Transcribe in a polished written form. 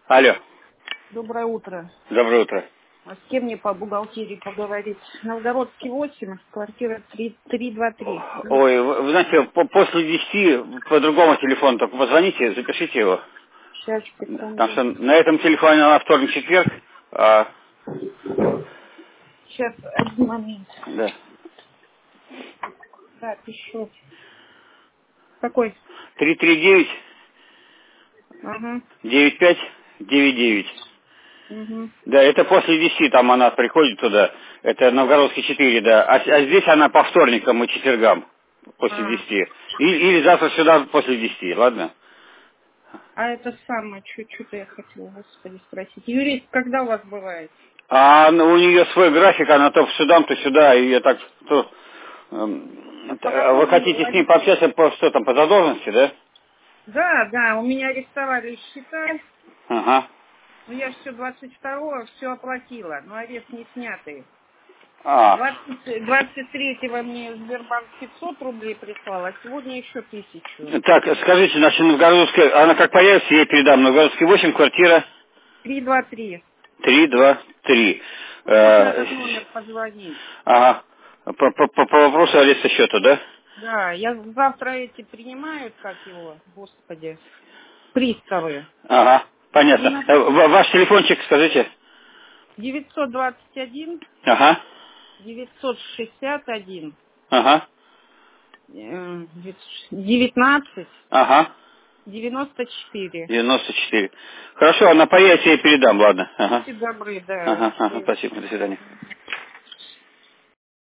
Алло. Доброе утро. Доброе утро. А с кем мне по бухгалтерии поговорить? Новгородский 8, квартира 323. Ой, вы знаете, после 10 по другому телефону только позвоните, запишите его. Сейчас, Потому секунду. что на этом телефоне на вторник, четверг, Сейчас, один момент. да. Да, пишу. Какой? 339 Ага. 9599. Угу. Да, это после 10 там она приходит туда. Это Новгородский 4, да. А здесь она по вторникам и четвергам после А, 10. Или завтра сюда после 10, ладно? а это самое, что-то я хотела, господи, спросить. Юрист, когда у вас бывает? У нее свой график, она то сюда, то сюда, и я так, А по вы какому хотите номеру? с ней пообщаться по что там, по задолженности, да? Да, да, у меня арестовали счета. Ага. Ну, я все 22-го все оплатила, но арест не снятый. А. 23-го мне Сбербанк 500 рублей прислал, а сегодня еще 1000. Так, скажите, значит, Новгородская, она как появится, я ей передам. Новгородский 8, квартира 323. 323. Вот на этот номер позвонить. Ага. По вопросу ареста счета, да? Да, я завтра эти принимают, как его, господи, приставы. Ага. И Понятно. на Ваш телефончик скажите. 921 Ага. 961 Ага. 19 Ага. 94. 94. Хорошо, она появится, я ей передам, ладно. Ага. Будьте добры, да. Ага, ага, спасибо, до свидания.